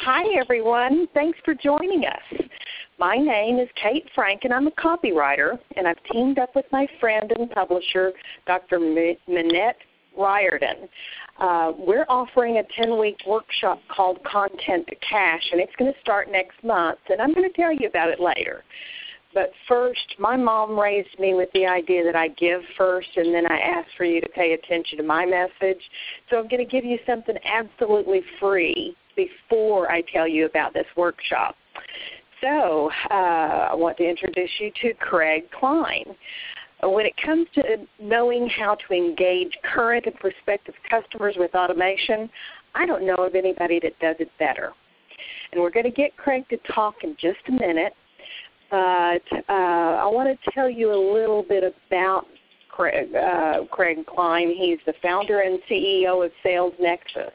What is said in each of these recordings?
Hi, everyone. Thanks for joining us. My name is Kate Frank, and I'm a copywriter, and I've teamed up with my friend and publisher, Dr. Minette Riordan. We're offering a 10-week workshop called Content to Cash, and it's going to start next month, and I'm going to tell you about it later. But first, my mom raised me with the idea that I give first, and then I ask for you to pay attention to my message. So I'm going to give you something absolutely free before I tell you about this workshop. So I want to introduce you to Craig Klein. When it comes to knowing how to engage current and prospective customers with automation, I don't know of anybody that does it better. And we're going to get Craig to talk in just a minute. But I want to tell you a little bit about Craig Klein. He's the founder and CEO of Sales Nexus.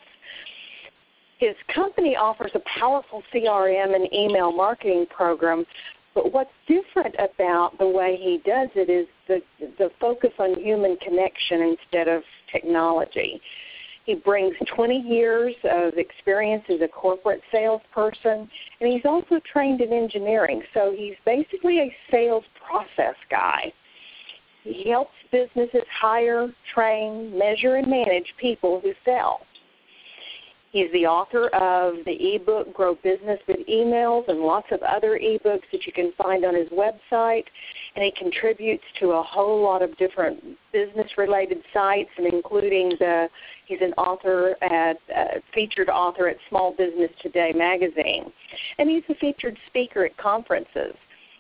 His company offers a powerful CRM and email marketing program, but what's different about the way he does it is the focus on human connection instead of technology. He brings 20 years of experience as a corporate salesperson, and he's also trained in engineering, so he's basically a sales process guy. He helps businesses hire, train, measure, and manage people who sell. He's the author of the ebook Grow Business with Emails and lots of other ebooks that you can find on his website. And he contributes to a whole lot of different business-related sites, and including he's an author featured author at Small Business Today magazine. And he's a featured speaker at conferences.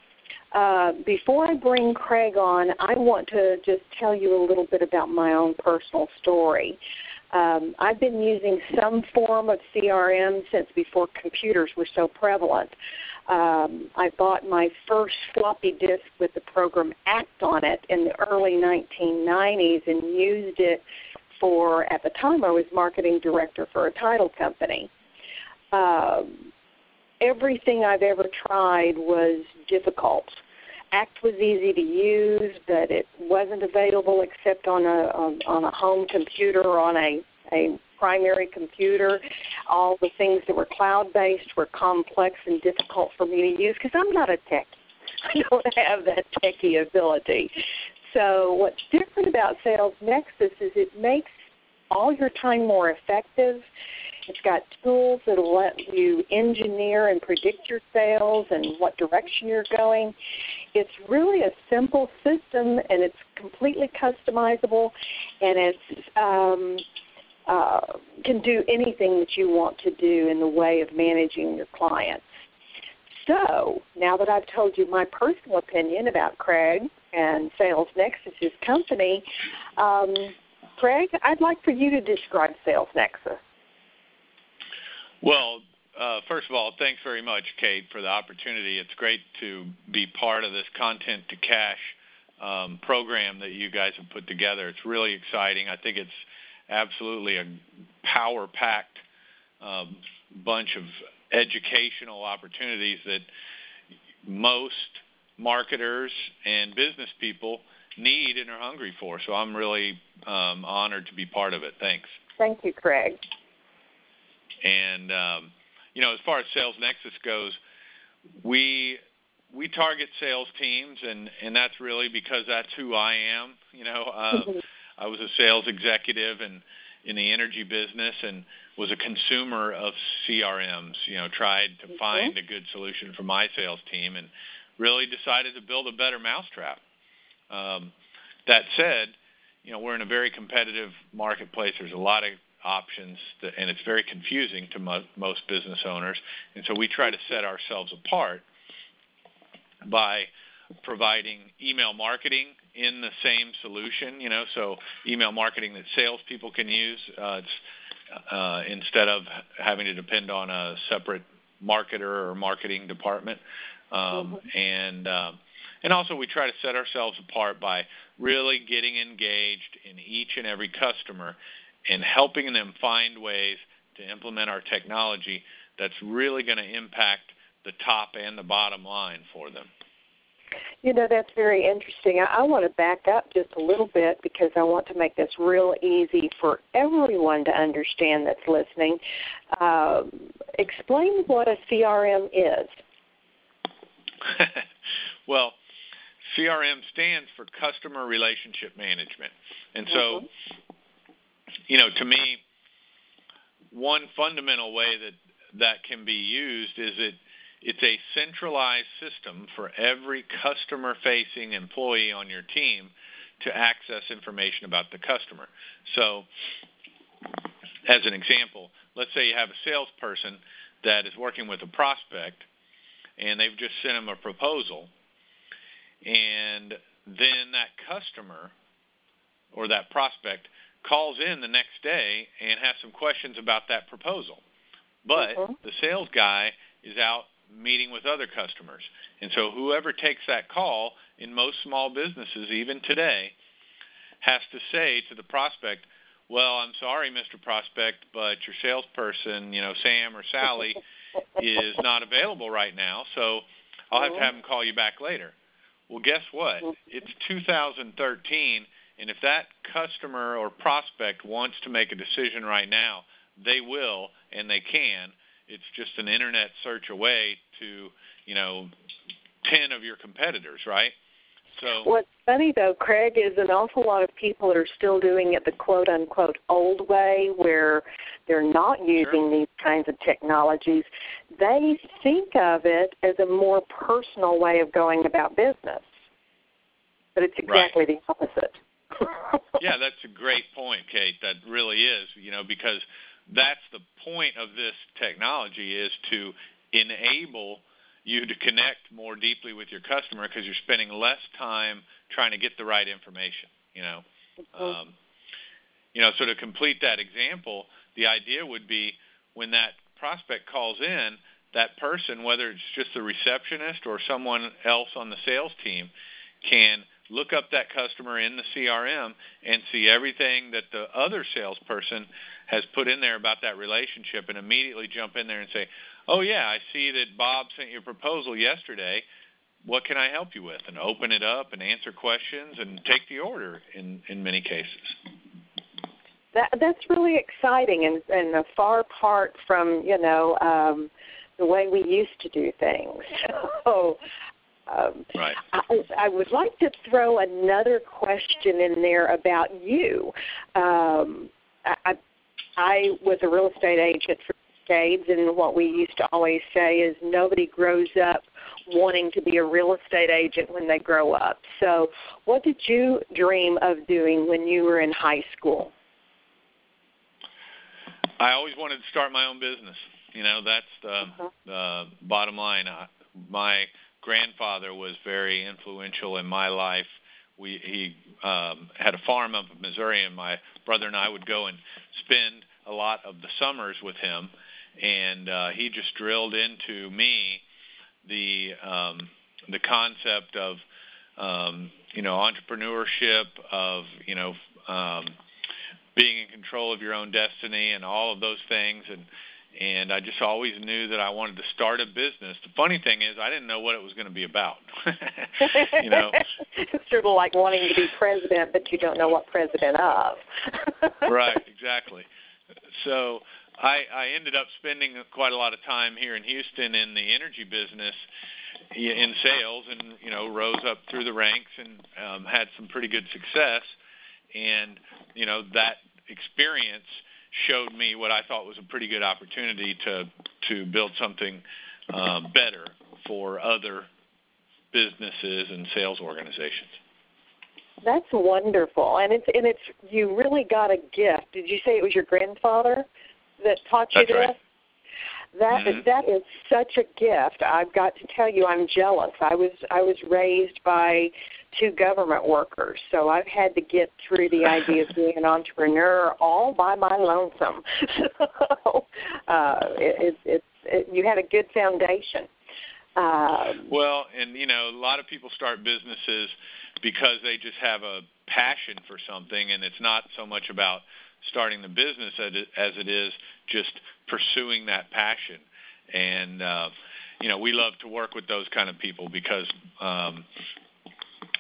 Before I bring Craig on, I want to just tell you a little bit about my own personal story. I've been using some form of CRM since before computers were so prevalent. I bought my first floppy disk with the program ACT on it in the early 1990s and used it at the time I was marketing director for a title company. Everything I've ever tried was difficult. ACT was easy to use, but it wasn't available except on a home computer or on a primary computer. All the things that were cloud-based were complex and difficult for me to use because I'm not a techie. I don't have that techie ability. So what's different about Sales Nexus is it makes all your time more effective. It's got tools that will let you engineer and predict your sales and what direction you're going. It's really a simple system, and it's completely customizable, and it's can do anything that you want to do in the way of managing your clients. So now that I've told you my personal opinion about Craig and Sales Nexus, his company, Craig, I'd like for you to describe Sales Nexus. Well, first of all, thanks very much, Kate, for the opportunity. It's great to be part of this Content to Cash program that you guys have put together. It's really exciting. I think it's absolutely a power-packed bunch of educational opportunities that most marketers and business people need and are hungry for. So I'm really honored to be part of it. Thanks. Thank you, Craig. And, as far as Sales Nexus goes, we target sales teams, and that's really because that's who I am. I was a sales executive in the energy business and was a consumer of CRMs, tried to find a good solution for my sales team and really decided to build a better mousetrap. That said, we're in a very competitive marketplace. There's a lot of options, and it's very confusing to most business owners. And so we try to set ourselves apart by providing email marketing in the same solution, so email marketing that salespeople can use instead of having to depend on a separate marketer or marketing department. And also we try to set ourselves apart by really getting engaged in each and every customer and helping them find ways to implement our technology that's really going to impact the top and the bottom line for them. That's very interesting. I want to back up just a little bit because I want to make this real easy for everyone to understand that's listening. Explain what a CRM is. Well, CRM stands for Customer Relationship Management. And so, to me, one fundamental way that can be used is it's a centralized system for every customer-facing employee on your team to access information about the customer. So, as an example, let's say you have a salesperson that is working with a prospect, and they've just sent him a proposal, and then that customer or that prospect calls in the next day and has some questions about that proposal. But the sales guy is out meeting with other customers. And so whoever takes that call in most small businesses, even today, has to say to the prospect, well, I'm sorry, Mr. Prospect, but your salesperson, Sam or Sally, is not available right now, so I'll have them call you back later. Well, guess what? It's 2013, and if that customer or prospect wants to make a decision right now, they will and they can. It's just an internet search away to, 10 of your competitors, right? So what's funny, though, Craig, is an awful lot of people are still doing it the quote-unquote old way where they're not using these kinds of technologies. They think of it as a more personal way of going about business. But it's exactly the opposite. Yeah, that's a great point, Kate. That really is, because that's the point of this technology is to enable you to connect more deeply with your customer because you're spending less time trying to get the right information, So to complete that example, the idea would be when that prospect calls in, that person, whether it's just the receptionist or someone else on the sales team, can look up that customer in the CRM and see everything that the other salesperson has put in there about that relationship and immediately jump in there and say, oh, yeah, I see that Bob sent you a proposal yesterday. What can I help you with? And open it up and answer questions and take the order in many cases. That's really exciting and far apart from, the way we used to do things. So right. I would like to throw another question in there about you. I was a real estate agent for decades, and what we used to always say is nobody grows up wanting to be a real estate agent when they grow up. So what did you dream of doing when you were in high school? I always wanted to start my own business. That's the bottom line. My grandfather was very influential in my life. He had a farm up in Missouri, and my brother and I would go and spend a lot of the summers with him, and he just drilled into me the concept of entrepreneurship, of being in control of your own destiny, and all of those things, and I just always knew that I wanted to start a business. The funny thing is I didn't know what it was going to be about. It's sort of like wanting to be president, but you don't know what president of. Right, exactly. So I ended up spending quite a lot of time here in Houston in the energy business in sales and, rose up through the ranks and had some pretty good success. And, that experience showed me what I thought was a pretty good opportunity to build something better for other businesses and sales organizations. That's wonderful, and it's you really got a gift. Did you say it was your grandfather that taught you this? Right. That is such a gift. I've got to tell you, I'm jealous. I was raised by two government workers, so I've had to get through the idea of being an entrepreneur all by my lonesome. So you had a good foundation. Well, and a lot of people start businesses because they just have a passion for something, and it's not so much about starting the business as it is just pursuing that passion. And we love to work with those kind of people because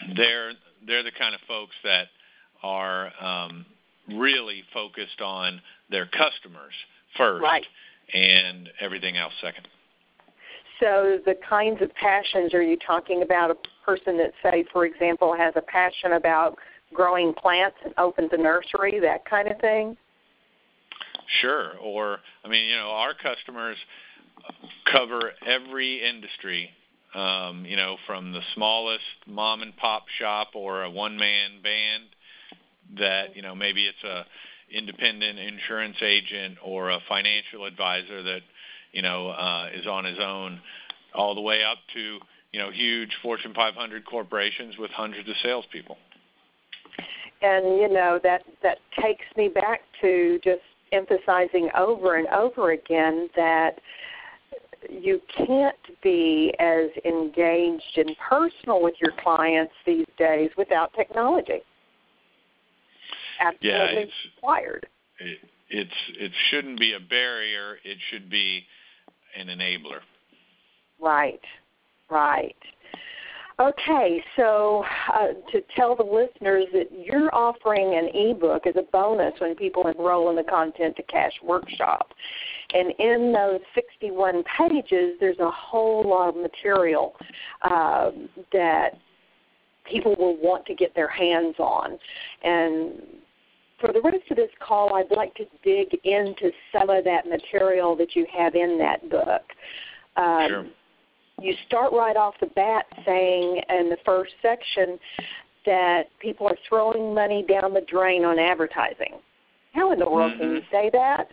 they're the kind of folks that are really focused on their customers first, right, and everything else second. So the kinds of passions, are you talking about a person that, say, for example, has a passion about growing plants and opens a nursery, that kind of thing? Sure. Or, I mean, you know, our customers cover every industry, you know, from the smallest mom and pop shop or a one-man band that, you know, maybe it's a independent insurance agent or a financial advisor that, you know, is on his own, all the way up to, you know, huge Fortune 500 corporations with hundreds of salespeople. And, you know, that takes me back to just emphasizing over and over again that you can't be as engaged and personal with your clients these days without technology. Absolutely required. It shouldn't be a barrier. It should be an enabler. Right. Okay, so to tell the listeners that you're offering an ebook as a bonus when people enroll in the Content to Cash workshop. And in those 61 pages, there's a whole lot of material that people will want to get their hands on. And for the rest of this call, I'd like to dig into some of that material that you have in that book. Sure. You start right off the bat saying in the first section that people are throwing money down the drain on advertising. How in the world can you say that?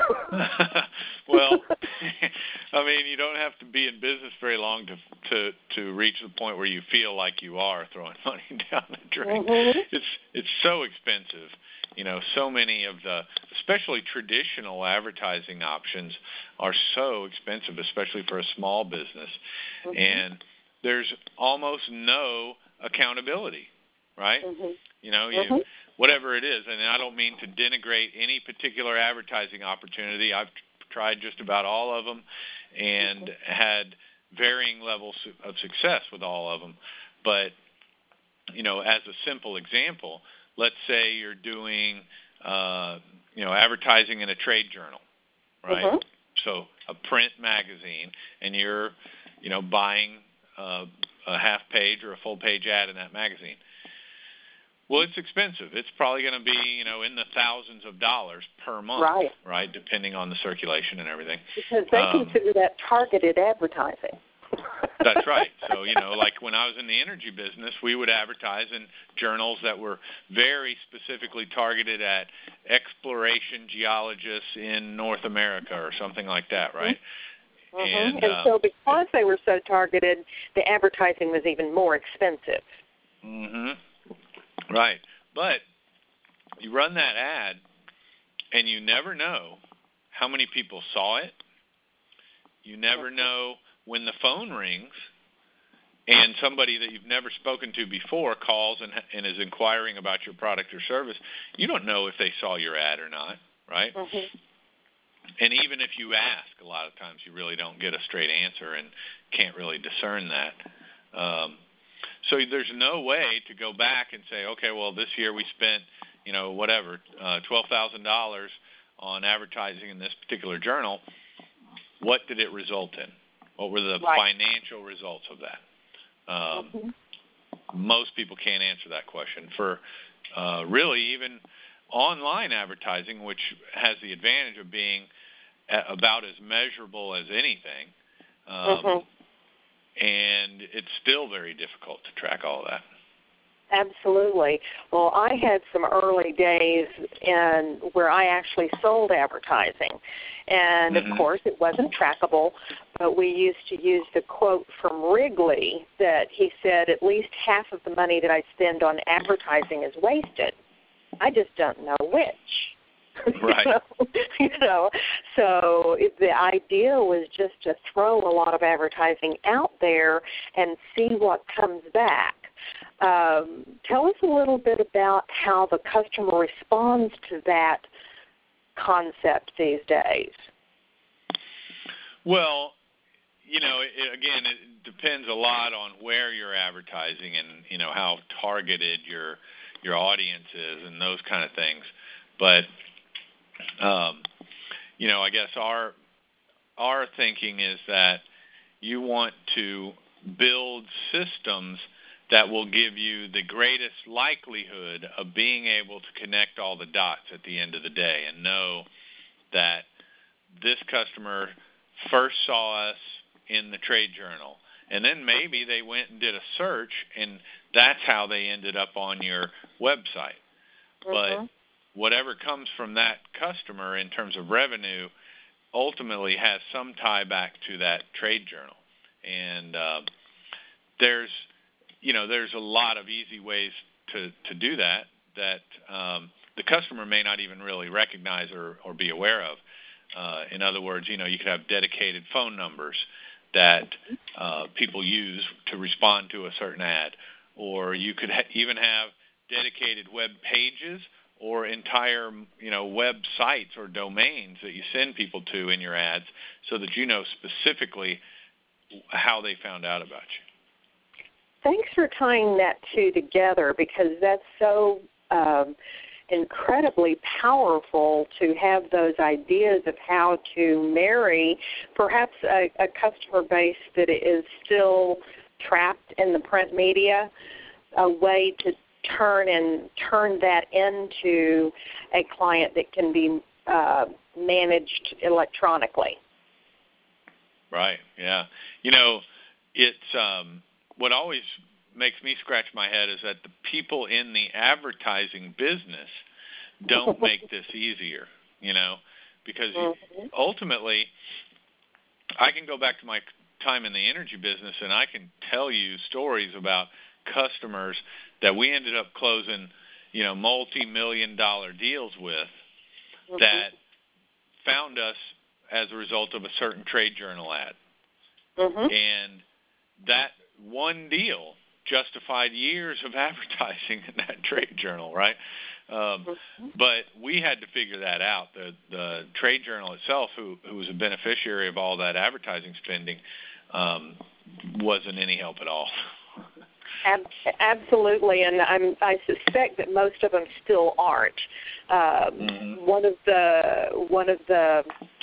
Well, I mean, you don't have to be in business very long to reach the point where you feel like you are throwing money down the drain. It's so expensive. You know, so many of the, especially traditional advertising options, are so expensive, especially for a small business. And there's almost no accountability, right? You know, whatever it is. And I don't mean to denigrate any particular advertising opportunity. I've tried just about all of them and had varying levels of success with all of them. But, you know, as a simple example, let's say you're doing, you know, advertising in a trade journal, right? So a print magazine, and you're, you know, buying a half page or a full page ad in that magazine. Well, it's expensive. It's probably going to be, you know, in the thousands of dollars per month, right? Depending on the circulation and everything. Because they consider that targeted advertising. That's right. So, you know, like when I was in the energy business, we would advertise in journals that were very specifically targeted at exploration geologists in North America or something like that, right? And so because they were so targeted, the advertising was even more expensive. Right. But you run that ad, and you never know how many people saw it. You never know when the phone rings and somebody that you've never spoken to before calls and is inquiring about your product or service. You don't know if they saw your ad or not, right? And even if you ask, a lot of times you really don't get a straight answer and can't really discern that. So there's no way to go back and say, okay, well, this year we spent, you know, whatever, $12,000 on advertising in this particular journal. What did it result in? What were the financial results of that? Most people can't answer that question. For really even online advertising, which has the advantage of being about as measurable as anything, and it's still very difficult to track all of that. Absolutely. Well, I had some early days where I actually sold advertising. And, of course, it wasn't trackable, but we used to use the quote from Wrigley that he said, at least half of the money that I spend on advertising is wasted. I just don't know which. Right. You know, so the idea was just to throw a lot of advertising out there and see what comes back. Tell us a little bit about how the customer responds to that concept these days. Well, again, it depends a lot on where you're advertising and, how targeted your audience is and those kind of things. But, I guess our thinking is that you want to build systems that will give you the greatest likelihood of being able to connect all the dots at the end of the day and know that this customer first saw us in the trade journal, and then maybe they went and did a search, and that's how they ended up on your website. Mm-hmm. But whatever comes from that customer in terms of revenue ultimately has some tie back to that trade journal. And there's a lot of easy ways to do that the customer may not even really recognize or be aware of. In other words, you could have dedicated phone numbers that people use to respond to a certain ad, or you could even have dedicated web pages or entire, websites or domains that you send people to in your ads so that you know specifically how they found out about you. Thanks for tying that two together, because that's so incredibly powerful to have those ideas of how to marry perhaps a customer base that is still trapped in the print media, a way to turn that into a client that can be managed electronically. Right, yeah. It's what always makes me scratch my head is that the people in the advertising business don't make this easier, because ultimately I can go back to my time in the energy business and I can tell you stories about customers that we ended up closing, multi-million-dollar deals with that found us as a result of a certain trade journal ad. And that one deal justified years of advertising in that trade journal, right? But we had to figure that out. The trade journal itself, who was a beneficiary of all that advertising spending, wasn't any help at all. Absolutely, and I suspect that most of them still aren't. One of the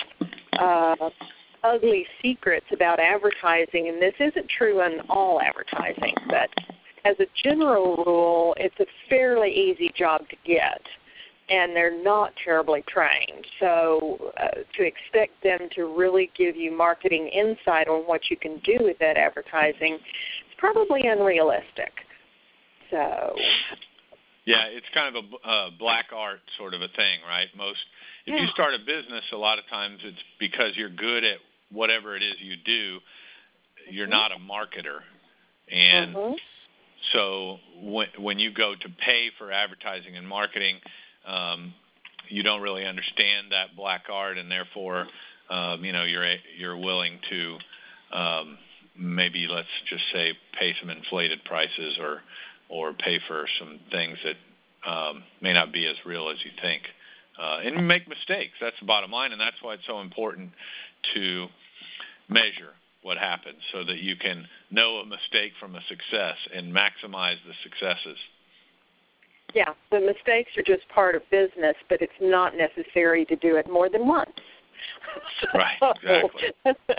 ugly secrets about advertising, and this isn't true in all advertising, but as a general rule, it's a fairly easy job to get, and they're not terribly trained. So to expect them to really give you marketing insight on what you can do with that advertising is probably unrealistic. So yeah, it's kind of a black art sort of a thing, right? If you start a business, a lot of times it's because you're good at whatever it is you do. You're not a marketer, and so when you go to pay for advertising and marketing, you don't really understand that black art, and therefore, you're willing to maybe, let's just say, pay some inflated prices or pay for some things that may not be as real as you think. And make mistakes. That's the bottom line, and that's why it's so important to measure what happens so that you can know a mistake from a success and maximize the successes. Yeah, the mistakes are just part of business, but it's not necessary to do it more than once. Right, exactly.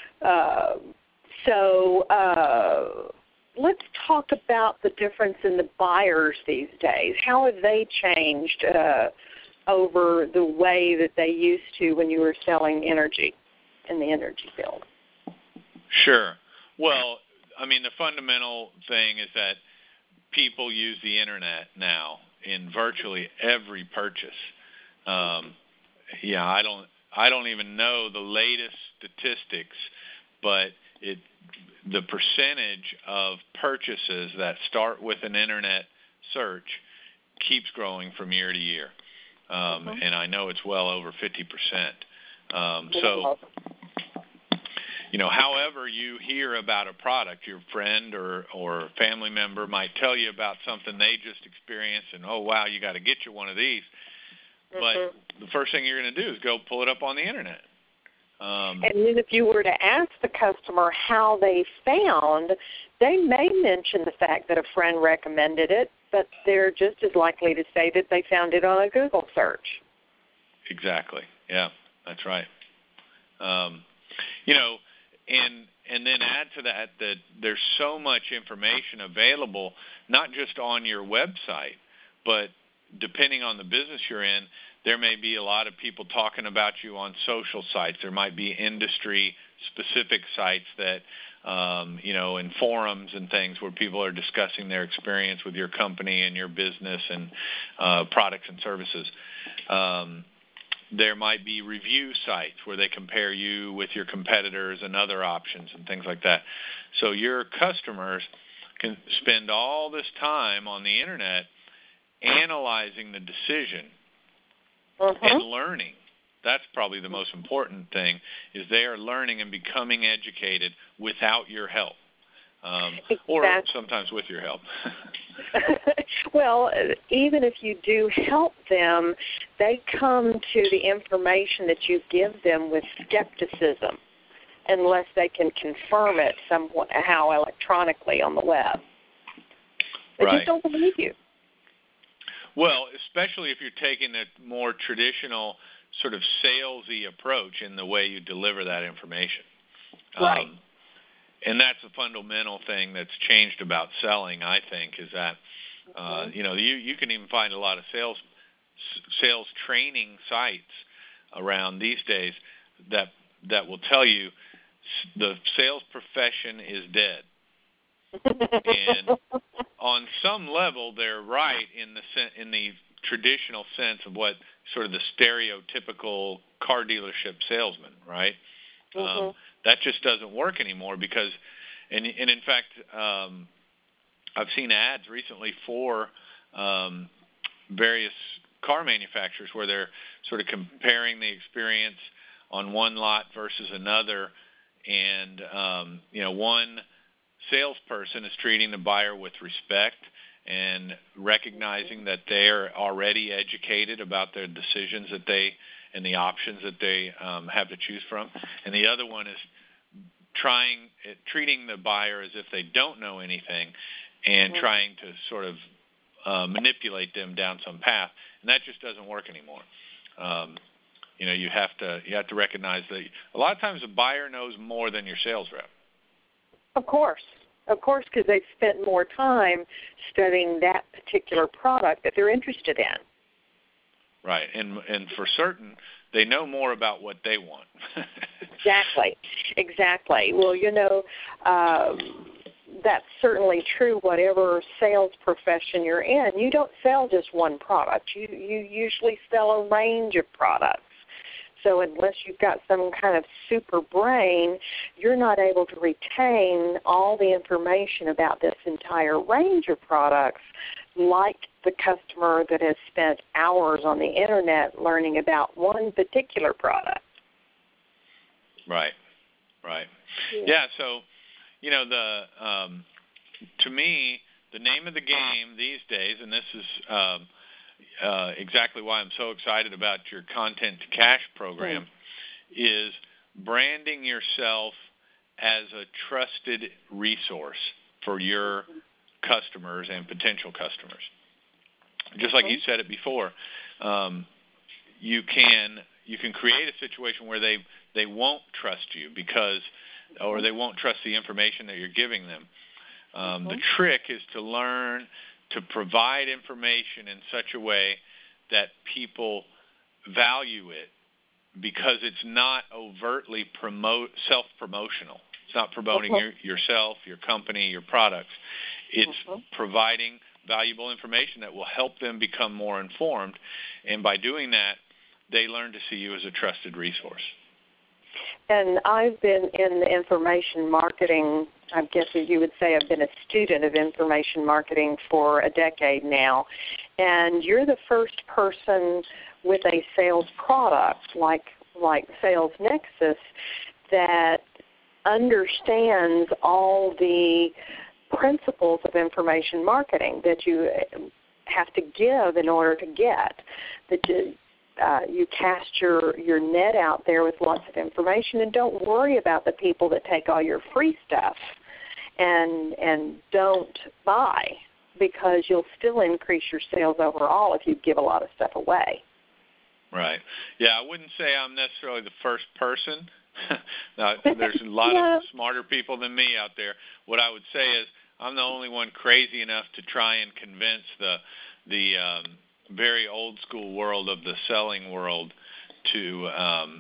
Let's talk about the difference in the buyers these days. How have they changed over the way that they used to when you were selling energy in the energy field? Sure. Well, the fundamental thing is that people use the internet now in virtually every purchase. I don't even know the latest statistics, but the percentage of purchases that start with an internet search keeps growing from year to year. And I know it's well over 50%. However you hear about a product, your friend or family member might tell you about something they just experienced, and, oh, wow, you got to get you one of these. But the first thing you're going to do is go pull it up on the internet. And then if you were to ask the customer how they found, they may mention the fact that a friend recommended it, but they're just as likely to say that they found it on a Google search. Exactly. Yeah, that's right. And then add to that there's so much information available, not just on your website, but depending on the business you're in, there may be a lot of people talking about you on social sites. There might be industry-specific sites that, in forums and things where people are discussing their experience with your company and your business and products and services. There might be review sites where they compare you with your competitors and other options and things like that. So your customers can spend all this time on the Internet analyzing the decision and learning. That's probably the most important thing, is they are learning and becoming educated without your help, or sometimes with your help. Well, even if you do help them, they come to the information that you give them with skepticism, unless they can confirm it somehow electronically on the web. They just don't believe you. Well, especially if you're taking a more traditional sort of salesy approach in the way you deliver that information. Right. And that's a fundamental thing that's changed about selling, I think, is that, you can even find a lot of sales training sites around these days that will tell you the sales profession is dead. And on some level, they're right in the traditional sense of what sort of the stereotypical car dealership salesman, right? That just doesn't work anymore because, and in fact, I've seen ads recently for various car manufacturers where they're sort of comparing the experience on one lot versus another, and one salesperson is treating the buyer with respect and recognizing that they're already educated about their decisions and the options that they have to choose from, and the other one is treating the buyer as if they don't know anything and trying to sort of manipulate them down some path, and that just doesn't work anymore. You have to recognize that a lot of times the buyer knows more than your sales rep. Of course, because they've spent more time studying that particular product that they're interested in. Right, and for certain, they know more about what they want. Exactly. Well, that's certainly true whatever sales profession you're in. You don't sell just one product. You usually sell a range of products. So unless you've got some kind of super brain, you're not able to retain all the information about this entire range of products like the customer that has spent hours on the Internet learning about one particular product. Right. Yeah, so, to me, the name of the game these days, and this is exactly why I'm so excited about your Content to Cash program, is branding yourself as a trusted resource for your customers and potential customers. Just like you said it before, you can create a situation where they won't trust you or they won't trust the information that you're giving them. The trick is to learn to provide information in such a way that people value it, because it's not overtly self-promotional. It's not promoting yourself, your company, your products. It's providing valuable information that will help them become more informed, and by doing that, they learn to see you as a trusted resource. And I've been in information marketing, I guess you would say I've been a student of information marketing for a decade now. And you're the first person with a sales product like Sales Nexus that understands all the principles of information marketing that you have to give in order to get. you cast your net out there with lots of information, and don't worry about the people that take all your free stuff and don't buy, because you'll still increase your sales overall if you give a lot of stuff away. Right. Yeah, I wouldn't say I'm necessarily the first person. Now, there's a lot of smarter people than me out there. What I would say is I'm the only one crazy enough to try and convince the very old school world of the selling world to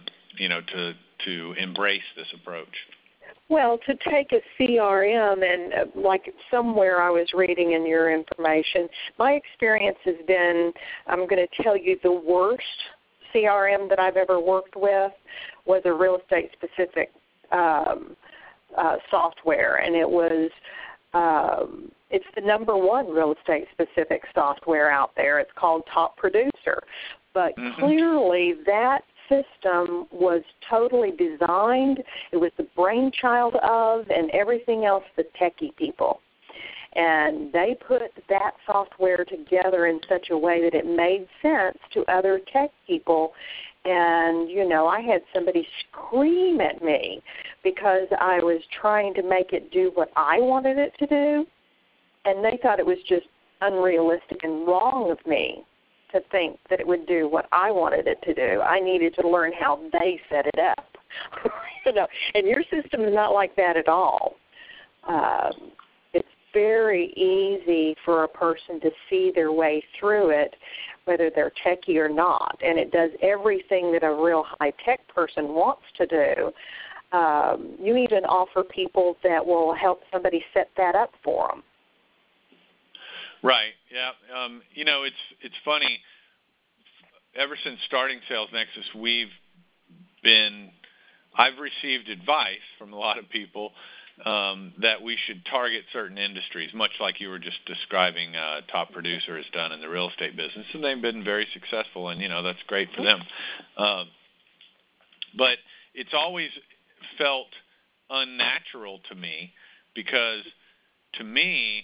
to embrace this approach. Well, to take a CRM and like somewhere I was reading in your information, my experience has been, I'm going to tell you, the worst CRM that I've ever worked with was a real estate specific software, and it was it's the number one real estate specific software out there. It's called Top Producer, but clearly that system was totally designed. It was the brainchild of, and everything else, the techie people. And they put that software together in such a way that it made sense to other tech people. And, you know, I had somebody scream at me because I was trying to make it do what I wanted it to do, and they thought it was just unrealistic and wrong of me to think that it would do what I wanted it to do. I needed to learn how they set it up. You know, and your system is not like that at all. It's very easy for a person to see their way through it, whether they're techie or not, and it does everything that a real high-tech person wants to do. You even offer people that will help somebody set that up for them. Right. Yeah. You know, it's funny. Ever since starting Sales Nexus, I've received advice from a lot of people that we should target certain industries, much like you were just describing Top Producer has done in the real estate business, and they've been very successful, and, you know, that's great for them. But it's always felt unnatural to me because, to me,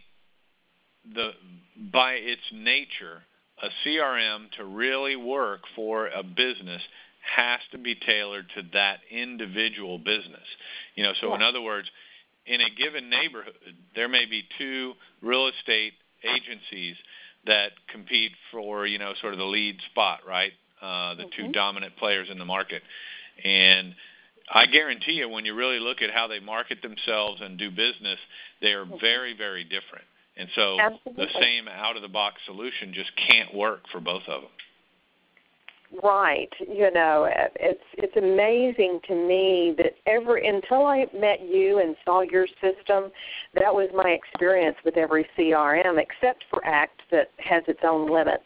by its nature, a CRM to really work for a business has to be tailored to that individual business. You know, so in other words, in a given neighborhood, there may be two real estate agencies that compete for, you know, sort of the lead spot, right? The two dominant players in the market. And I guarantee you, when you really look at how they market themselves and do business, they are very, very different. And so the same out-of-the-box solution just can't work for both of them. Right. You know, it's amazing to me that until I met you and saw your system, that was my experience with every CRM, except for ACT that has its own limits.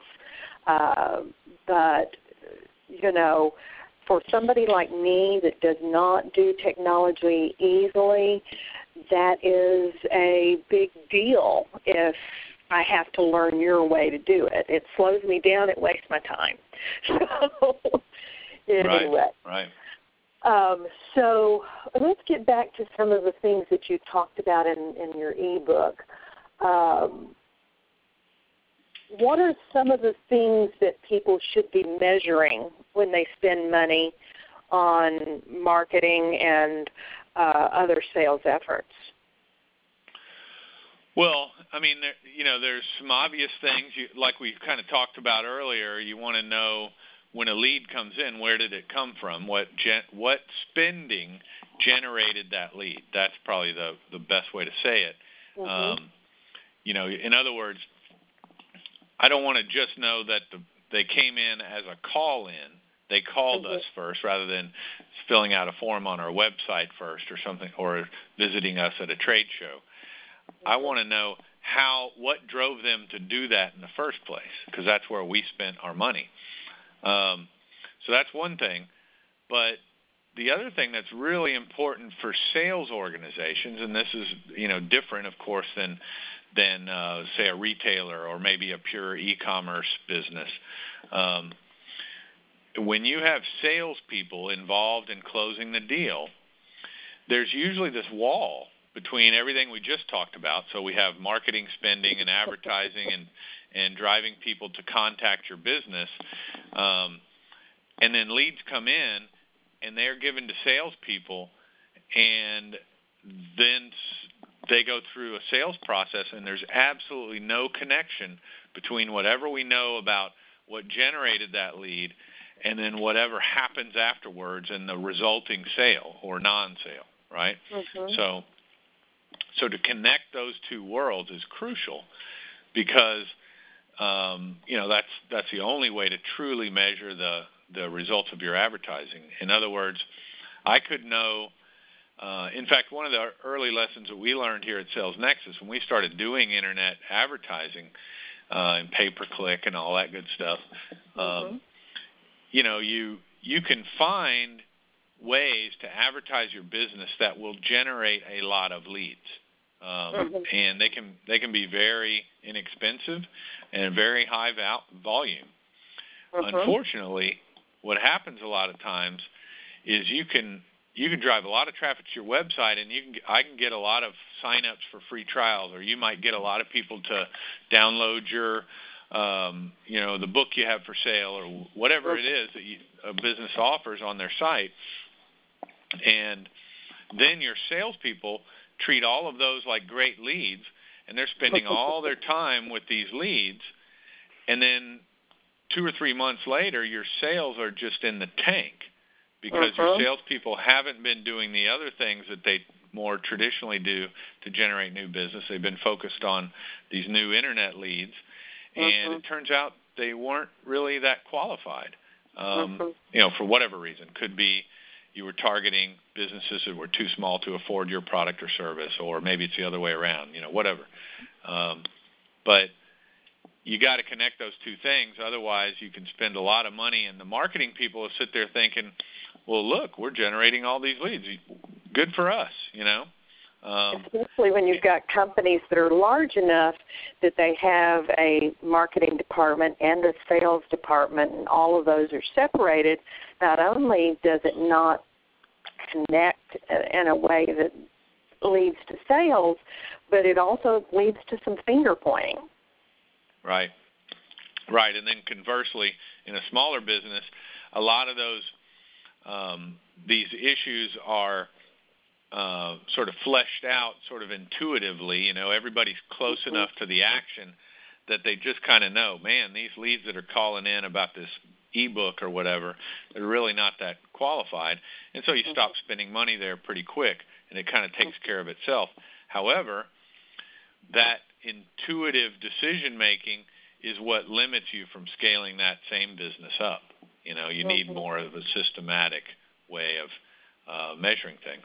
But, you know, for somebody like me that does not do technology easily, that is a big deal if I have to learn your way to do it. It slows me down. It wastes my time. So, anyway. Right. So let's get back to some of the things that you talked about in your ebook. What are some of the things that people should be measuring when they spend money on marketing and other sales efforts? Well, I mean, there's some obvious things, like we kind of talked about earlier. You want to know when a lead comes in, where did it come from? What spending generated that lead? That's probably the best way to say it. In other words, I don't want to just know that they came in as a call-in. They called us first rather than filling out a form on our website first or something, or visiting us at a trade show. I want to know what drove them to do that in the first place, because that's where we spent our money. So that's one thing. But the other thing that's really important for sales organizations, and this is different, of course, than say a retailer or maybe a pure e-commerce business. When you have salespeople involved in closing the deal, there's usually this wall between everything we just talked about. So we have marketing spending and advertising and driving people to contact your business. and then leads come in, and they're given to salespeople, and then they go through a sales process, and there's absolutely no connection between whatever we know about what generated that lead and then whatever happens afterwards and the resulting sale or non-sale, right? Mm-hmm. So to connect those two worlds is crucial because that's the only way to truly measure the results of your advertising. In other words, I could know. In fact, one of the early lessons that we learned here at Sales Nexus when we started doing internet advertising and pay-per-click and all that good stuff, you can find ways to advertise your business that will generate a lot of leads. And they can be very inexpensive and very high volume. Unfortunately, what happens a lot of times is you can drive a lot of traffic to your website, and I can get a lot of sign-ups for free trials, or you might get a lot of people to download your the book you have for sale or whatever it is that a business offers on their site. And then your salespeople treat all of those like great leads, and they're spending all their time with these leads, and then 2 or 3 months later, your sales are just in the tank because your salespeople haven't been doing the other things that they more traditionally do to generate new business. They've been focused on these new internet leads, and it turns out they weren't really that qualified, for whatever reason. Could be you were targeting businesses that were too small to afford your product or service, or maybe it's the other way around, whatever. But you got to connect those two things. Otherwise, you can spend a lot of money, and the marketing people will sit there thinking, well, look, we're generating all these leads. Good for us, Especially when you've got companies that are large enough that they have a marketing department and a sales department, and all of those are separated. Not only does it not connect in a way that leads to sales, but it also leads to some finger pointing. Right. And then conversely, in a smaller business, a lot of those these issues are sort of fleshed out sort of intuitively. Everybody's close enough to the action that they just kind of know, man, these leads that are calling in about this ebook or whatever, they're really not that qualified. And so you stop spending money there pretty quick, and it kind of takes care of itself. However, that intuitive decision-making is what limits you from scaling that same business up. You need more of a systematic way of measuring things.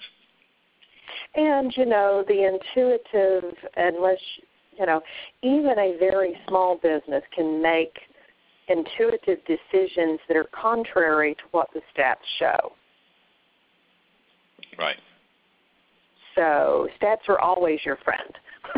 And, the intuitive, unless, even a very small business can make intuitive decisions that are contrary to what the stats show. Right. So stats are always your friend.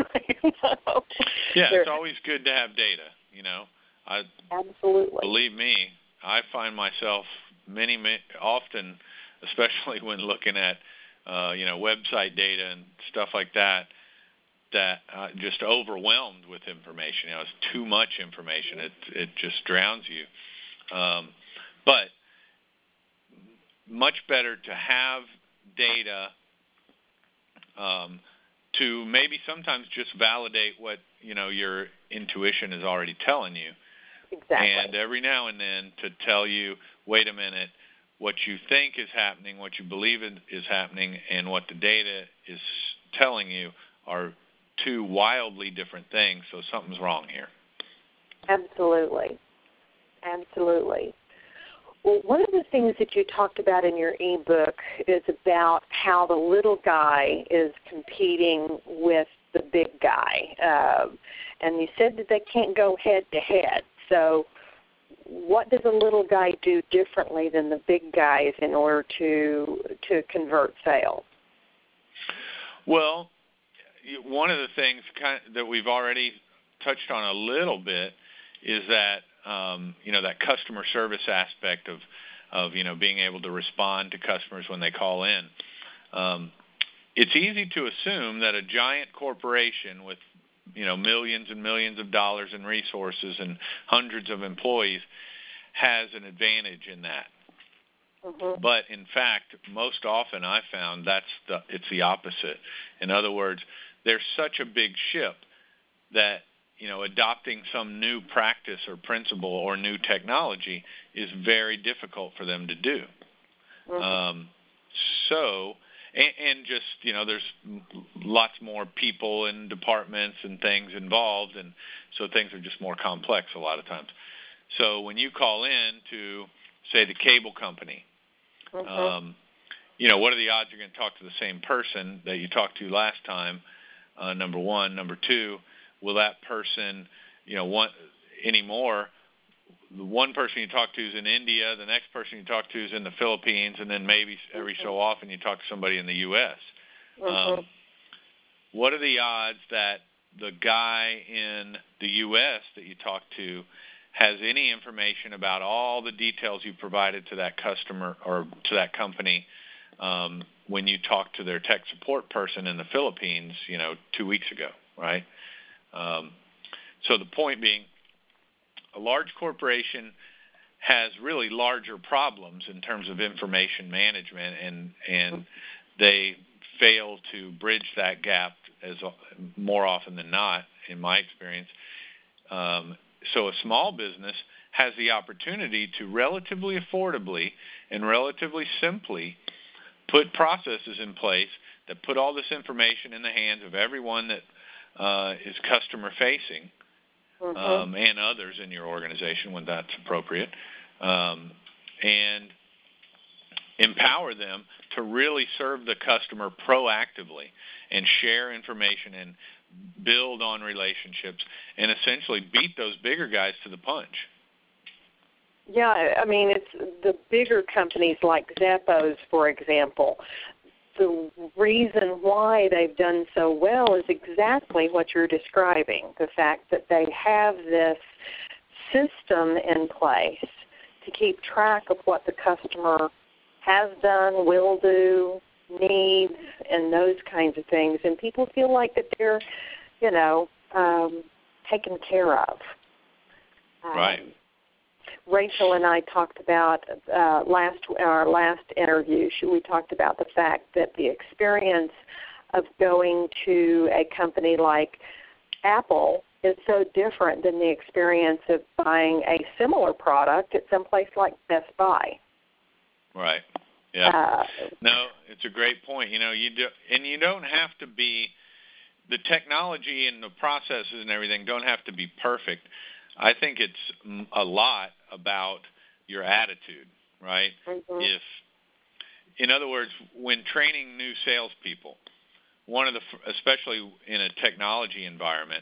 Yeah, it's always good to have data, Absolutely. Believe me, I find myself often, especially when looking at website data and stuff like that just overwhelmed with information. It's too much information. It just drowns you. But much better to have data to maybe sometimes just validate what your intuition is already telling you. Exactly. And every now and then to tell you, wait a minute, what you think is happening, what you believe is happening, and what the data is telling you are two wildly different things, so something's wrong here. Absolutely. Well, one of the things that you talked about in your ebook is about how the little guy is competing with the big guy. And you said that they can't go head-to-head. So what does a little guy do differently than the big guys in order to convert sales? Well, one of the things that we've already touched on a little bit is that that customer service aspect of being able to respond to customers when they call in. It's easy to assume that a giant corporation with millions and millions of dollars in resources and hundreds of employees has an advantage in that. But in fact, most often I found it's the opposite. In other words, they're such a big ship that, you know, adopting some new practice or principle or new technology is very difficult for them to do. And just, you know, there's lots more people and departments and things involved, and so things are just more complex a lot of times. So when you call in to, say, the cable company, you know, what are the odds you're going to talk to the same person that you talked to last time, number one. Number two, will that person, you know, want anymore? The one person you talk to is in India, the next person you talk to is in the Philippines, and then maybe every so often you talk to somebody in the U.S. What are the odds that the guy in the U.S. that you talk to has any information about all the details you provided to that customer or to that company when you talked to their tech support person in the Philippines, you know, 2 weeks ago, right? So the point being, a large corporation has really larger problems in terms of information management, and they fail to bridge that gap as more often than not, in my experience. So a small business has the opportunity to relatively affordably and relatively simply put processes in place that put all this information in the hands of everyone that is customer facing, and others in your organization when that's appropriate, and empower them to really serve the customer proactively and share information and build on relationships and essentially beat those bigger guys to the punch. Yeah, I mean, it's the bigger companies like Zappos, for example. The reason why they've done so well is exactly what you're describing, the fact that they have this system in place to keep track of what the customer has done, will do, needs, and those kinds of things. And people feel like that they're, you know, taken care of. Right. Rachel and I talked about our last interview. We talked about the fact that the experience of going to a company like Apple is so different than the experience of buying a similar product at some place like Best Buy. Right. Yeah. No, it's a great point. You know, you don't have to be, the technology and the processes and everything don't have to be perfect. I think it's a lot about your attitude, right? If, in other words, when training new salespeople, especially in a technology environment,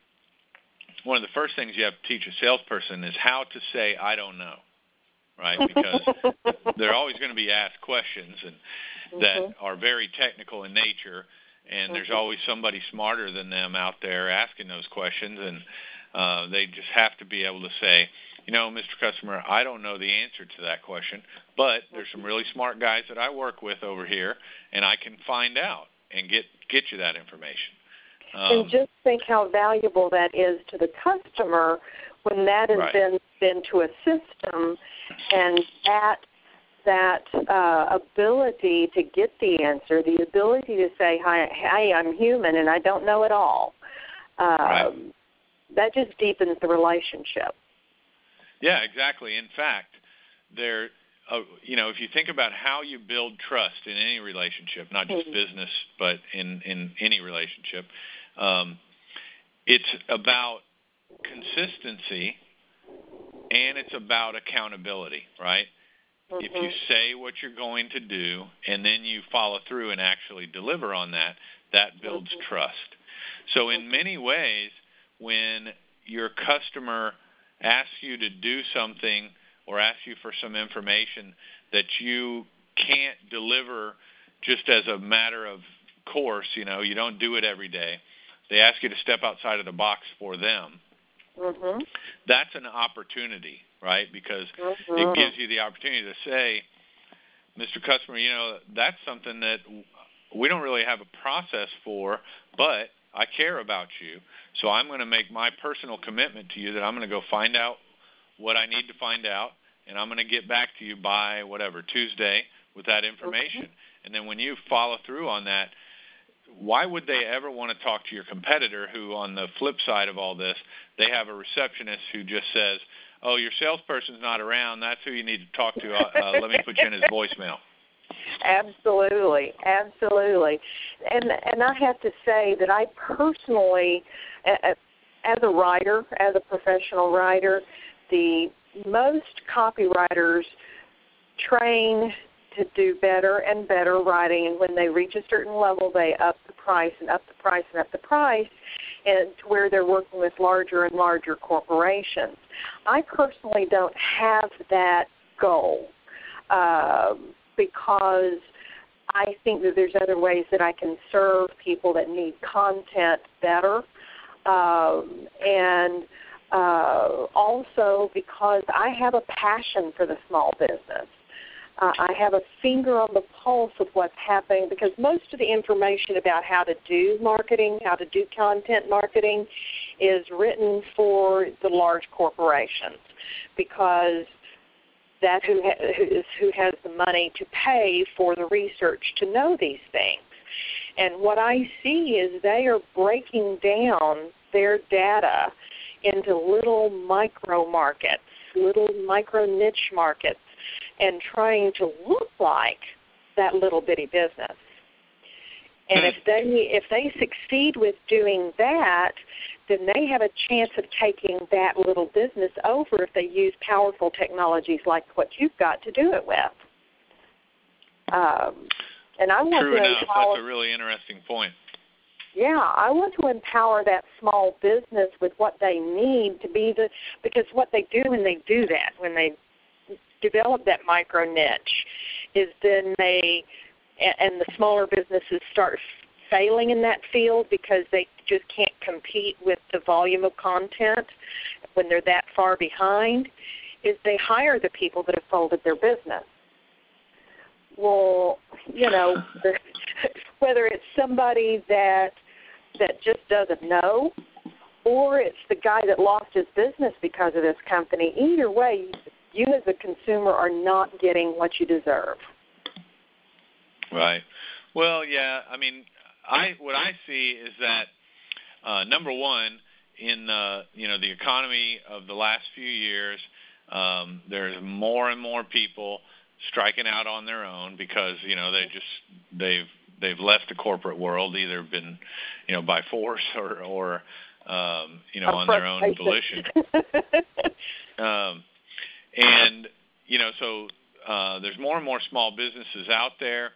one of the first things you have to teach a salesperson is how to say, I don't know, right? Because they're always going to be asked questions that are very technical in nature, and there's always somebody smarter than them out there asking those questions, and they just have to be able to say, you know, Mr. Customer, I don't know the answer to that question, but there's some really smart guys that I work with over here, and I can find out and get you that information. And just think how valuable that is to the customer when that has been into a system, and that ability to get the answer, the ability to say, hi, I'm human and I don't know it all. That just deepens the relationship. Yeah, exactly. In fact, you know, if you think about how you build trust in any relationship, not just business, but in any relationship, it's about consistency and it's about accountability, right? If you say what you're going to do and then you follow through and actually deliver on that, that builds trust. So in many ways, when your customer asks you to do something or asks you for some information that you can't deliver just as a matter of course, you know, you don't do it every day, they ask you to step outside of the box for them, that's an opportunity, right? Because it gives you the opportunity to say, Mr. Customer, you know, that's something that we don't really have a process for, but I care about you, so I'm going to make my personal commitment to you that I'm going to go find out what I need to find out, and I'm going to get back to you by whatever, Tuesday with that information. And then when you follow through on that, why would they ever want to talk to your competitor who, on the flip side of all this, they have a receptionist who just says, oh, your salesperson's not around, that's who you need to talk to, let me put you in his voicemail. Absolutely, absolutely. And I have to say that I personally, as a writer, as a professional writer, the most copywriters train to do better and better writing, and when they reach a certain level, they up the price and up the price and up the price, and to where they're working with larger and larger corporations. I personally don't have that goal because I think that there's other ways that I can serve people that need content better, and also because I have a passion for the small business. I have a finger on the pulse of what's happening, because most of the information about how to do marketing, how to do content marketing, is written for the large corporations, because that's who has the money to pay for the research to know these things. And what I see is they are breaking down their data into little micro markets, little micro niche markets, and trying to look like that little bitty business. And if they succeed with doing that, then they have a chance of taking that little business over if they use powerful technologies like what you've got to do it with. And I want True to enough. empower, that's a really interesting point. Yeah, I want to empower that small business with what they need to be because what they do when they do that, when they develop that micro niche, is then and the smaller businesses start failing in that field because they just can't compete with the volume of content when they're that far behind, is they hire the people that have folded their business. Well, whether it's somebody that just doesn't know, or it's the guy that lost his business because of this company, either way, you as a consumer are not getting what you deserve. Right. Well, yeah. I mean, what I see is that number one, in the economy of the last few years, there's more and more people striking out on their own because they've left the corporate world, either been by force or on their own volition. And so there's more and more small businesses out there.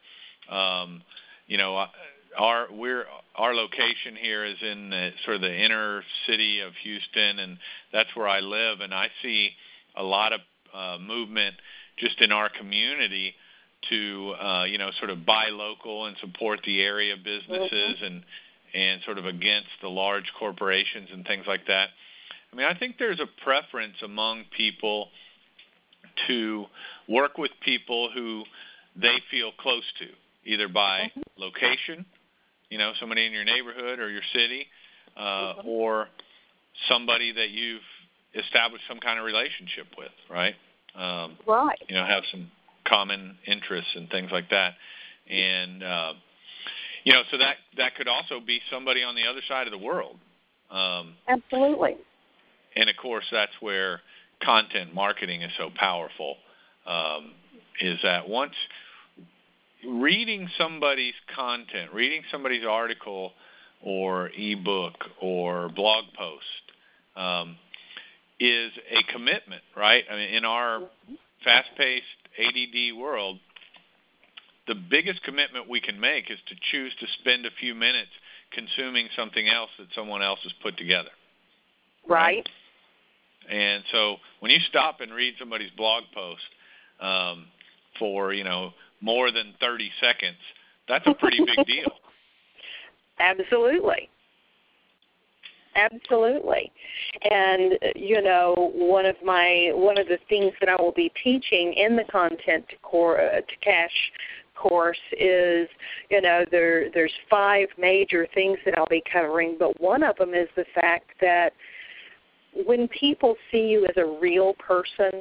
Our location here is in the sort of the inner city of Houston, and that's where I live. And I see a lot of movement just in our community to sort of buy local and support the area businesses and sort of against the large corporations and things like that. I mean, I think there's a preference among people to work with people who they feel close to, either by location, somebody in your neighborhood or your city, or somebody that you've established some kind of relationship with, right? Right. Have some common interests and things like that. And, so that could also be somebody on the other side of the world. Absolutely. And, of course, that's where content marketing is so powerful, is that once reading somebody's content, reading somebody's article or ebook or blog post is a commitment, right? I mean, in our fast-paced ADD world, the biggest commitment we can make is to choose to spend a few minutes consuming something else that someone else has put together. Right. And so when you stop and read somebody's blog post for, more than 30 seconds, that's a pretty big deal. Absolutely. Absolutely. And, one of the things that I will be teaching in the Content to Cash course is, there's 5 major things that I'll be covering, but one of them is the fact that when people see you as a real person,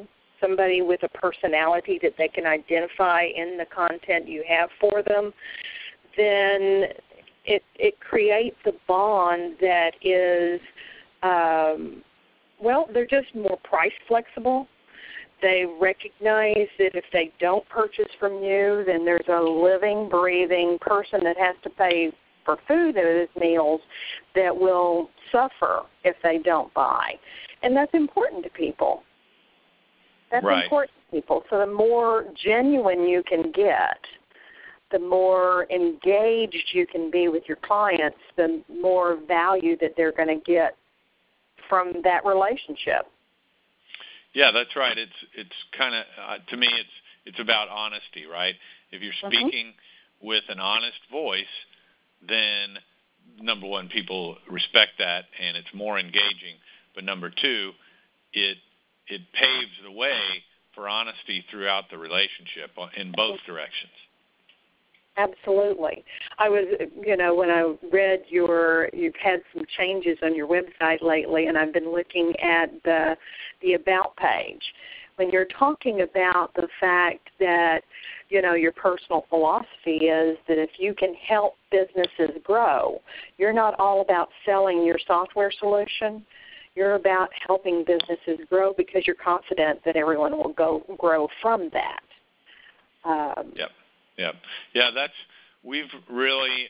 somebody with a personality that they can identify in the content you have for them, then it creates a bond that is, they're just more price flexible. They recognize that if they don't purchase from you, then there's a living, breathing person that has to pay for food at his meals that will suffer if they don't buy. And that's important to people. That's right. important to people. So the more genuine you can get, the more engaged you can be with your clients, the more value that they're going to get from that relationship. Yeah, that's right. It's kind of to me, it's about honesty, right? If you're speaking with an honest voice, then number one, people respect that, and it's more engaging. But number two, it paves the way for honesty throughout the relationship in both directions. Absolutely. I was, when I read you've had some changes on your website lately, and I've been looking at the About page. When you're talking about the fact that, your personal philosophy is that if you can help businesses grow, you're not all about selling your software solution. You're about helping businesses grow because you're confident that everyone will grow from that. Yep. Yeah, we've really,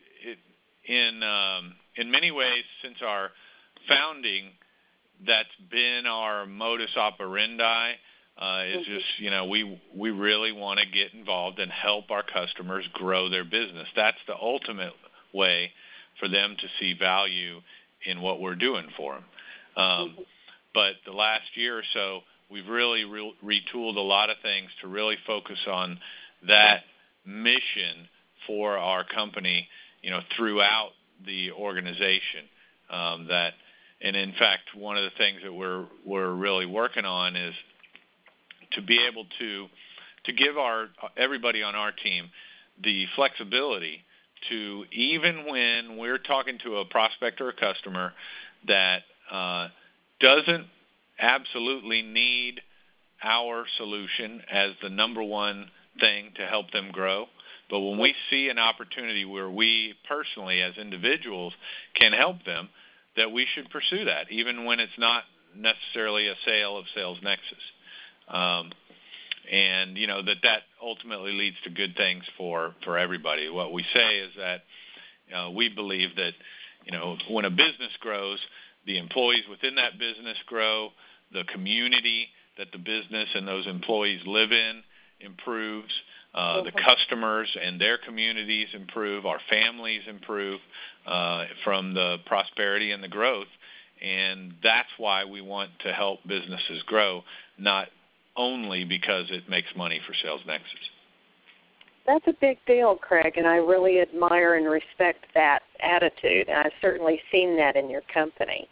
in many ways, since our founding, that's been our modus operandi, is just, we really want to get involved and help our customers grow their business. That's the ultimate way for them to see value in what we're doing for them. But the last year or so, we've really retooled a lot of things to really focus on that mission for our company, throughout the organization. And in fact, one of the things that we're really working on is to be able to give everybody on our team the flexibility to, even when we're talking to a prospect or a customer that doesn't absolutely need our solution as the number one thing to help them grow, but when we see an opportunity where we personally as individuals can help them, that we should pursue that, even when it's not necessarily a sale of SalesNexus. And that ultimately leads to good things for everybody. What we say is that we believe that when a business grows, the employees within that business grow, the community that the business and those employees live in improves, the customers and their communities improve, our families improve from the prosperity and the growth. And that's why we want to help businesses grow, not only because it makes money for SalesNexus. That's a big deal, Craig, and I really admire and respect that attitude, and I've certainly seen that in your company.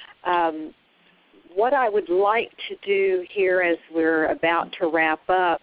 What I would like to do here as we're about to wrap up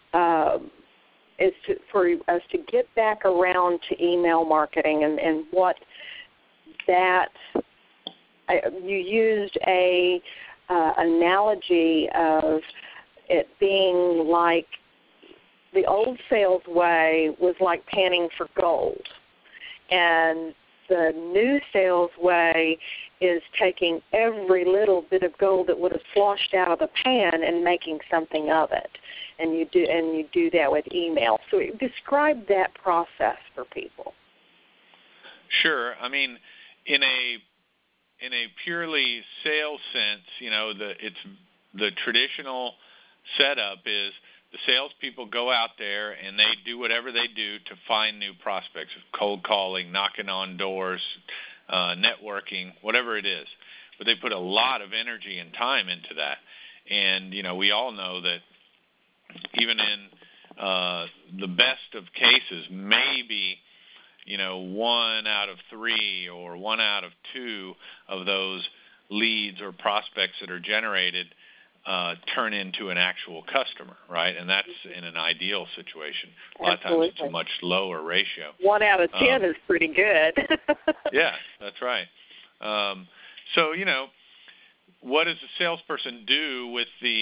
is for us to get back around to email marketing and what that you used a analogy of it being like the old sales way was like panning for gold, and the new sales way is taking every little bit of gold that would have sloshed out of the pan and making something of it. And you do that with email. So describe that process for people. Sure. I mean, in a purely sales sense, it's the traditional setup is the salespeople go out there and they do whatever they do to find new prospects, cold calling, knocking on doors, networking, whatever it is. But they put a lot of energy and time into that. And, we all know that even in the best of cases, maybe, 1 out of 3 or 1 out of 2 of those leads or prospects that are generated turn into an actual customer, right? And that's in an ideal situation. A lot of times it's a much lower ratio. 1 out of 10 is pretty good. Yeah, that's right. So, what does a salesperson do with the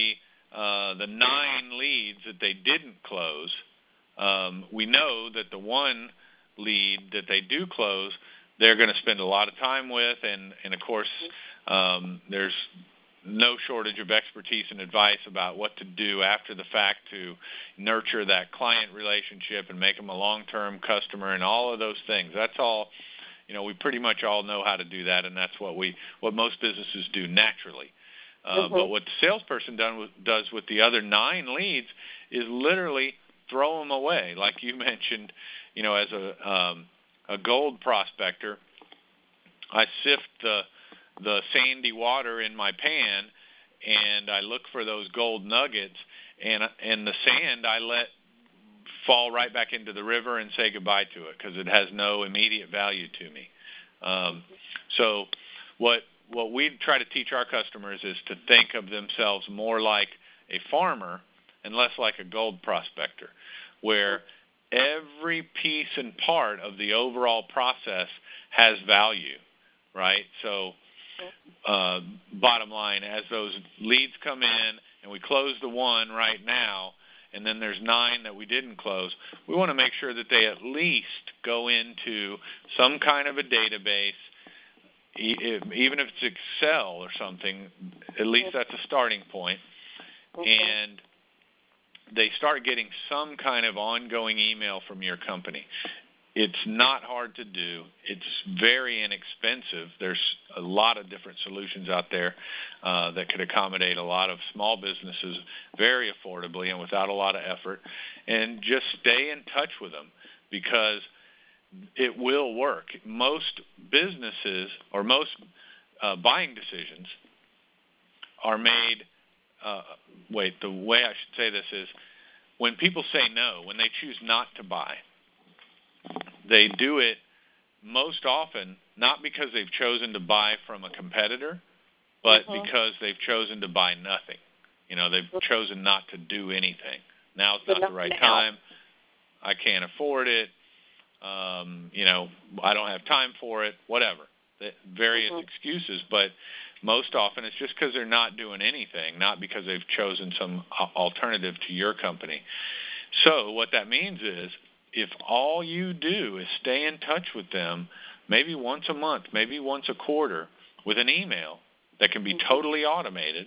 the 9 leads that they didn't close, we know that the one lead that they do close, they're going to spend a lot of time with, and of course, there's no shortage of expertise and advice about what to do after the fact to nurture that client relationship and make them a long-term customer and all of those things. That's all, we pretty much all know how to do that, and that's what most businesses do naturally. But what the salesperson does with the other 9 leads is literally throw them away. Like you mentioned, as a gold prospector, I sift the sandy water in my pan, and I look for those gold nuggets, and the sand I let fall right back into the river and say goodbye to it because it has no immediate value to me. So what we try to teach our customers is to think of themselves more like a farmer and less like a gold prospector, where every piece and part of the overall process has value, right? So bottom line, as those leads come in and we close the one right now, and then there's 9 that we didn't close, we want to make sure that they at least go into some kind of a database, even if it's Excel or something. At least that's a starting point. And they start getting some kind of ongoing email from your company. It's not hard to do. It's very inexpensive. There's a lot of different solutions out there that could accommodate a lot of small businesses very affordably and without a lot of effort. And just stay in touch with them because it will work. Most businesses or most buying decisions are made the way I should say this is when people say no, when they choose not to buy, they do it most often not because they've chosen to buy from a competitor, but because they've chosen to buy nothing. They've chosen not to do anything. Now's not the right time. I can't afford it. I don't have time for it, whatever. Various excuses, but most often it's just because they're not doing anything, not because they've chosen some alternative to your company. So what that means is if all you do is stay in touch with them maybe once a month, maybe once a quarter with an email that can be totally automated,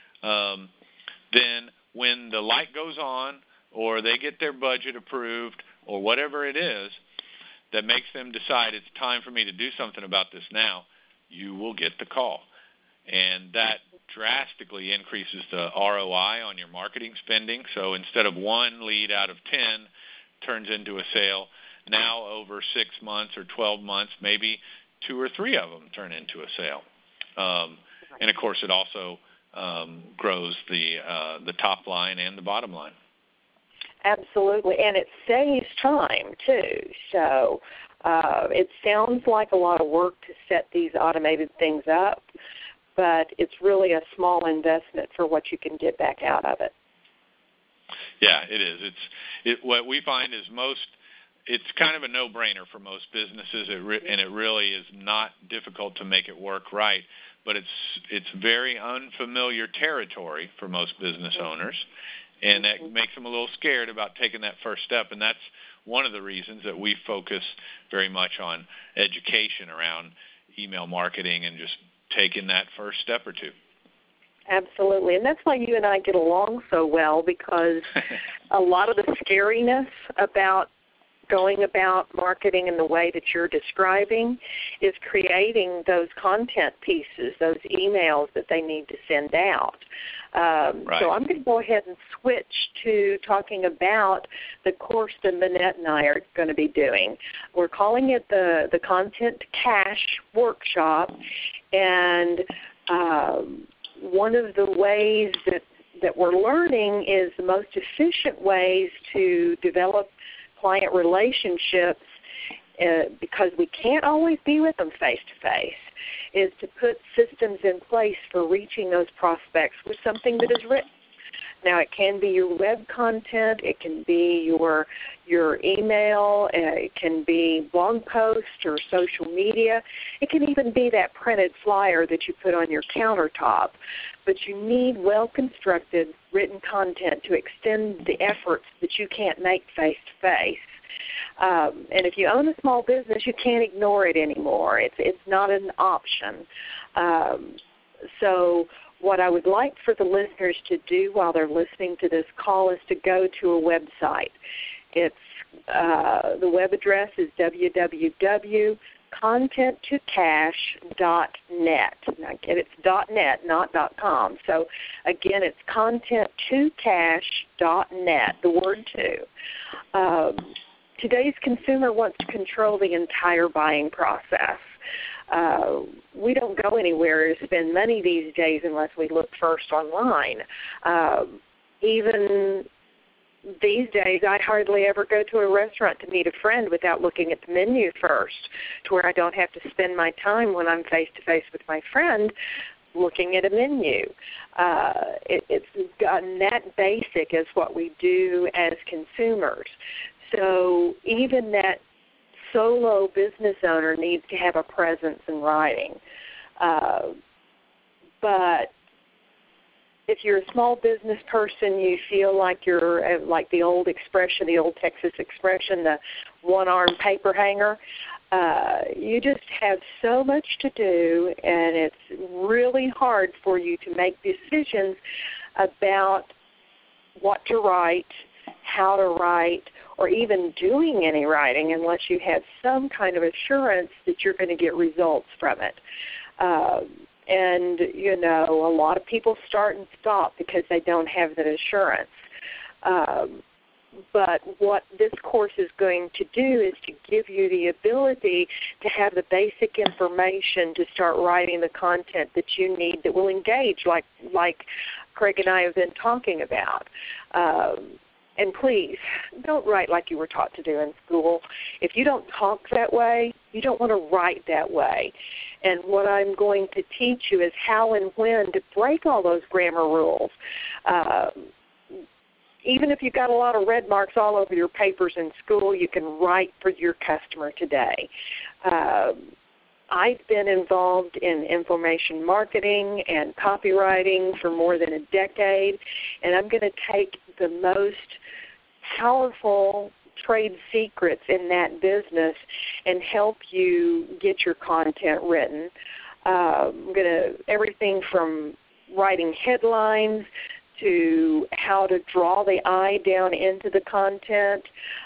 then when the light goes on or they get their budget approved or whatever it is that makes them decide it's time for me to do something about this now, you will get the call. And that drastically increases the ROI on your marketing spending. So instead of 1 lead out of 10 turns into a sale, now over 6 months or 12 months, maybe 2 or 3 of them turn into a sale. And, of course, it also grows the top line and the bottom line. Absolutely, and it saves time, too. So it sounds like a lot of work to set these automated things up, but it's really a small investment for what you can get back out of it. Yeah, it is. What we find is it's kind of a no-brainer for most businesses, and it really is not difficult to make it work right, but it's very unfamiliar territory for most business owners. And that makes them a little scared about taking that first step. And that's one of the reasons that we focus very much on education around email marketing and just taking that first step or two. Absolutely. And that's why you and I get along so well, because a lot of the scariness about going about marketing in the way that you're describing is creating those content pieces, those emails that they need to send out. Right. So I'm going to go ahead and switch to talking about the course that Minette and I are going to be doing. We're calling it the Content Cash Workshop, and one of the ways that we're learning is the most efficient ways to develop client relationships, because we can't always be with them face-to-face, is to put systems in place for reaching those prospects with something that is written. Now, it can be your web content, it can be your email, it can be blog posts or social media. It can even be that printed flyer that you put on your countertop. But you need well-constructed, written content to extend the efforts that you can't make face-to-face. And if you own a small business, you can't ignore it anymore. It's not an option. So what I would like for the listeners to do while they're listening to this call is to go to a website. It's the web address is www.content2cash.net. Now, again, it's .net, not .com. So, again, it's content2cash.net, the word two. Today's consumer wants to control the entire buying process. We don't go anywhere to spend money these days unless we look first online. Even these days, I hardly ever go to a restaurant to meet a friend without looking at the menu first, to where I don't have to spend my time when I'm face-to-face with my friend looking at a menu. It's gotten that basic as what we do as consumers. So even that solo business owner needs to have a presence in writing. But if you're a small business person, you feel like you're like the old expression, the old Texas expression, the one-armed paper hanger. You just have so much to do, and it's really hard for you to make decisions about what to write, how to write, or even doing any writing unless you have some kind of assurance that you're going to get results from it. And, you know, a lot of people start and stop because they don't have that assurance. But what this course is going to do is to give you the ability to have the basic information to start writing the content that you need that will engage, like Craig and I have been talking about. And please, don't write like you were taught to do in school. If you don't talk that way, you don't want to write that way. And what I'm going to teach you is how and when to break all those grammar rules. Even if you've got a lot of red marks all over your papers in school, you can write for your customer today. I've been involved in information marketing and copywriting for more than a decade, and I'm going to take the most powerful trade secrets in that business and help you get your content written. I'm going to everything from writing headlines to how to draw the eye down into the content.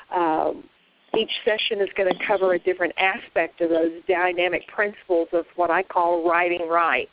Each session is going to cover a different aspect of those dynamic principles of what I call writing right.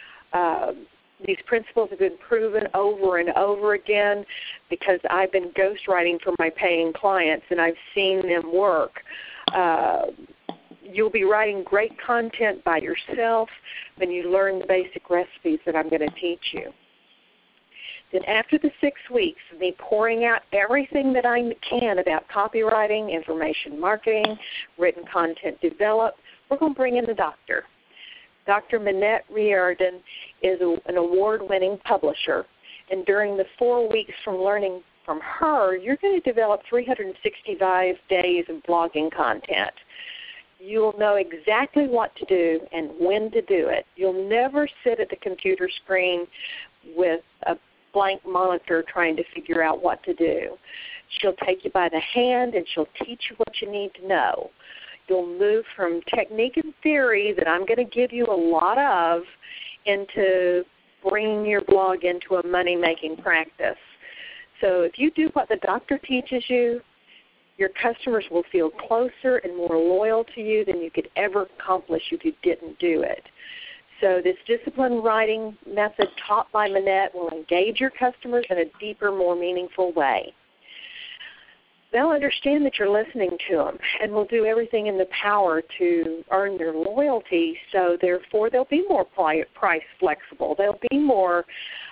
These principles have been proven over and over again because I've been ghostwriting for my paying clients and I've seen them work. You'll be writing great content by yourself when you learn the basic recipes that I'm going to teach you. Then after the 6 weeks of me pouring out everything that I can about copywriting, information marketing, written content development, we're going to bring in the doctor. Dr. Minette Riordan is an award-winning publisher, and during the 4 weeks from learning from her, you're going to develop 365 days of blogging content. You'll know exactly what to do and when to do it. You'll never sit at the computer screen with a blank monitor trying to figure out what to do. She'll take you by the hand and she'll teach you what you need to know. You'll move from technique and theory that I'm going to give you a lot of into bringing your blog into a money-making practice. So if you do what the doctor teaches you, your customers will feel closer and more loyal to you than you could ever accomplish if you didn't do it. So this disciplined writing method taught by Minette will engage your customers in a deeper, more meaningful way. They'll understand that you're listening to them and will do everything in the power to earn their loyalty, so therefore they'll be more price flexible. They'll be more,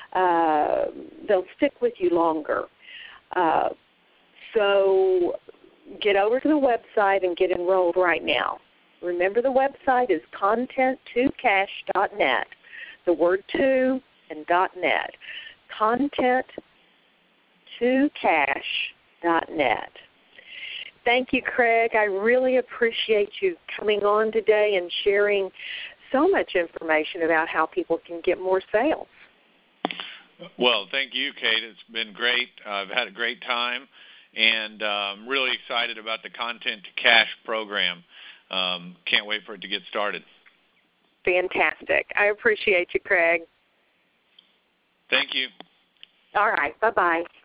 they'll stick with you longer. So get over to the website and get enrolled right now. Remember, the website is content2cash.net, the word two and .net, content2cash.net. Thank you, Craig. I really appreciate you coming on today and sharing so much information about how people can get more sales. Well, thank you, Kate. It's been great. I've had a great time, and I'm really excited about the Content to Cash program. Can't wait for it to get started. Fantastic. I appreciate you, Craig. Thank you. All right. Bye-bye.